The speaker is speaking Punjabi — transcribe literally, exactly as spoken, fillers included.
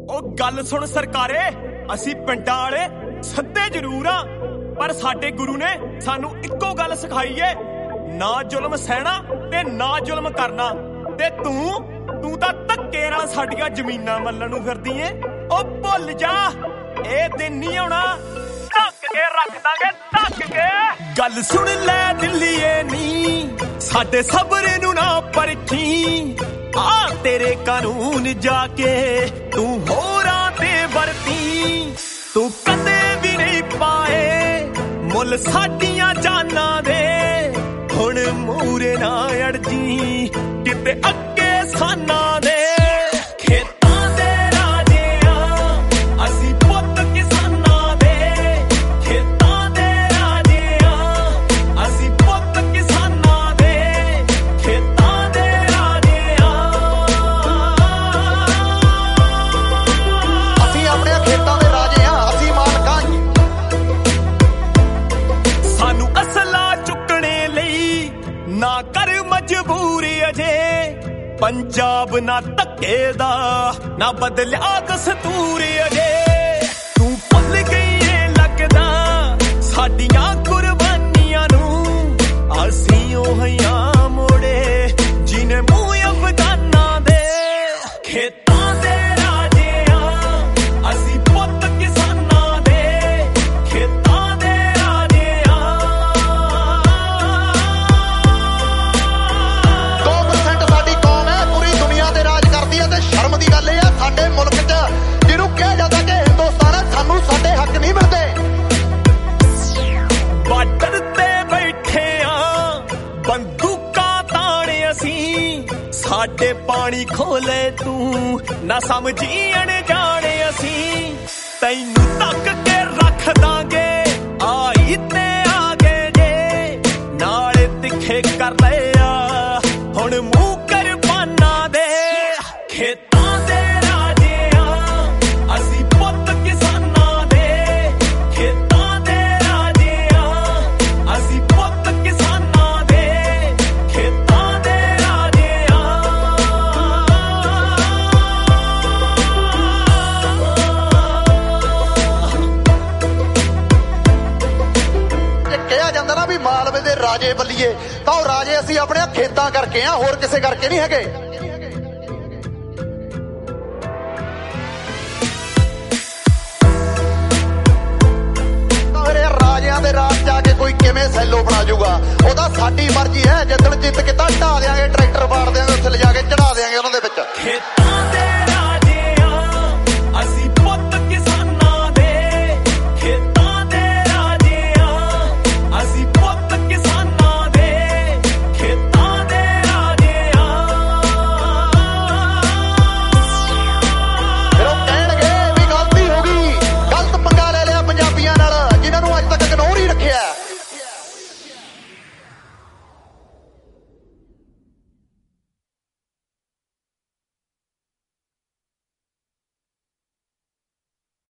ਉਹ ਗੱਲ ਸੁਣ ਸਰਕਾਰੇ, ਅਸੀਂ ਪਿੰਡਾਂ ਵਾਲੇ ਸੱਦੇ ਜ਼ਰੂਰ ਆ, ਪਰ ਸਾਡੇ ਗੁਰੂ ਨੇ ਸਾਨੂੰ ਇੱਕੋ ਗੱਲ ਸਿਖਾਈ ਏ, ਨਾ ਜ਼ੁਲਮ ਸਹਿਣਾ ਤੇ ਨਾ ਜ਼ੁਲਮ ਕਰਨਾ। ਤੇ ਤੂੰ ਤੂੰ ਤਾਂ ਧੱਕੇ ਨਾਲ ਸਾਡੀਆਂ ਜ਼ਮੀਨਾਂ ਮੱਲਣ ਨੂੰ ਫਿਰਦੀ ਏ। ਉਹ ਭੁੱਲ ਜਾ, ਇਹ ਦਿਨ ਨਹੀਂ ਆਉਣਾ, ਢੱਕ ਕੇ ਰੱਖ ਦਾਂਗੇ ਢੱਕ ਕੇ। ਗੱਲ ਸੁਣ ਲੈ ਦਿੱਲੀਏ ਨੀ, ਸਾਡੇ ਸਬਰ ਨੂੰ ਨਾ ਪਰਖੀ, ਆ ਤੇਰੇ ਕਾਨੂੰਨ ਜਾ ਕੇ ਤੂੰ ਹੋਰਾਂ ਤੇ ਵਰਤੀ। ਤੂੰ ਕਦੇ ਵੀ ਨਹੀਂ ਪਾਏ ਮੁੱਲ ਸਾਡੀਆਂ ਜਾਨਾਂ ਦੇ, ਹੁਣ ਮੂਰੇ ਨਾ ਅੜ ਜੀ ਕਿਤੇ ਅੱਗੇ ਸਾਨਾਂ ਦੇ। ਖੇਤਾਂ ਦੇ ਰਾਜੇ ਆ ਅਸੀਂ ਪੁੱਤ ਕਿਸਾਨਾਂ ਦੇ, ਖੇਤਾਂ ਦੇ ਰਾਜੇ ਆ ਅਸੀਂ ਪੁੱਤ ਕਿਸਾਨਾਂ ਦੇ, ਖੇਤਾਂ ਦੇ ਰਾਜੇ ਆ। ਅਸੀਂ ਆਪਣੇ ਖੇਤਾਂ ਦੇ ਰਾਜੇ ਆ, ਅਸੀਂ ਮਾਲਕਾਂ। ਸਾਨੂੰ ਅਸਲਾ ਚੁੱਕਣੇ ਲਈ ਨਾ ਕਰ ਮਜਬੂਰੀ ਅਜੇ, ਪੰਜਾਬ ਨਾ ਧੱਕੇ ਦਾ ਨਾ ਬਦਲਿਆ ਦਸਤੂਰ ਅਜੇ। ਤੂੰ ਭੁੱਲ ਗਈ ਏ ਲੱਗਦਾ ਸਾਡੀਆਂ ਕੁਰਬਾਨੀਆਂ ਨੂੰ, ਅਸੀਂ ਉਹੀ ਮੋੜੇ ਜਿਹਨੇ ਮੂੰਹ ਅਫਗਾਨਾਂ ਦੇ। ਖੇਤਾਂ ਦੇ ਰਾਜੇ ਆ ਅਸੀਂ ਪੁੱਤ ਕਿਸਾਨਾਂ ਦੇ, ਖੇਤਾਂ ਦੇ ਰਾਜੇ ਆ। ਦੋ ਪਰਸੈਂਟ ਸਾਡੀ ਕੌਮ ਹੈ, ਪੂਰੀ ਦੁਨੀਆ ਤੇ ਰਾਜ ਕਰਦੀ ਹੈ। ਤੇ ਸ਼ਰਮ ਦੀ ਗੱਲ ਇਹ ਆ ਸਾਡੇ ਮੁਲਕ 'ਚ ਜਿਹਨੂੰ ਕਿਹਾ ਜਾਂਦਾ ਕਿ ਹਿੰਦੁਸਤਾਨ ਹੈ, ਸਾਨੂੰ ਸਾਡੇ ਹੱਕ ਨਹੀਂ ਮਿਲਦੇ। ਬਾਰਡਰ ਤੇ ਬੈਠੇ ਆ ਬੰਦੂਕਾਂ ਤਾਣੇ ਅਸੀਂ, ਸਾਡੇ ਪਾਣੀ ਖੋਲੇ ਤੂੰ ਨਾ ਸਮਝੀ ਅਣਜਾਣੇ ਅਸੀਂ। ਤੈਨੂੰ ਤੱਕ ਕੇ ਰੱਖ ਦਾਂਗੇ ਆਈ ਤੇ ਆ ਗਏ ਜੇ, ਨਾਲੇ ਤਿੱਖੇ ਕਰ ਲਿਆ ਹੁਣ ਮੂੰਹ ਕੁਰਬਾਨਾਂ ਦੇ। ਖੇਤਾਂ ਦੇ ਰਾਜੇ ਆ ਅਸੀਂ ਪੁੱਤ ਕਿਸਾਨਾਂ ਦੇ, ਖੇਤਾਂ ਦੇ ਰਾਜੇ ਆ ਅਸੀਂ ਪੁੱਤ ਕਿਸਾਨਾਂ ਦੇ, ਖੇਤਾਂ ਦੇ ਰਾਜੇ ਆ। ਜੇ ਕਿਹਾ ਜਾਂਦਾ ਨਾ ਵੀ ਮਾਲਵੇ ਦੇ ਰਾਜੇ ਬੱਲੀਏ, ਤਾਂ ਉਹ ਰਾਜੇ ਅਸੀਂ ਆਪਣੇ ਖੇਤਾਂ ਕਰਕੇ ਆ, ਹੋਰ ਕਿਸੇ ਕਰਕੇ ਨਹੀਂ ਹੈਗੇ। ਤਾਂ ਫਿਰ ਇਹ ਰਾਜਿਆਂ ਦੇ ਰਾਜ ਜਾ ਕੇ ਕੋਈ ਕਿਵੇਂ ਸੈਲੋ ਬਣਾ ਜਾਊਗਾ? ਉਹ ਤਾਂ ਸਾਡੀ ਮਰਜ਼ੀ ਹੈ, ਜਿੱਦਣ ਜਿੱਤ ਕੇ ਤਾਂ ਢਾ ਦਿਆਂਗੇ, ਟਰੈਕਟਰ ਵਾੜ ਦਿਆਂਗੇ, ਉੱਥੇ ਲਿਜਾ ਕੇ ਚੜਾ ਦਿਆਂਗੇ ਉਹਨਾਂ ਦੇ ਵਿੱਚ।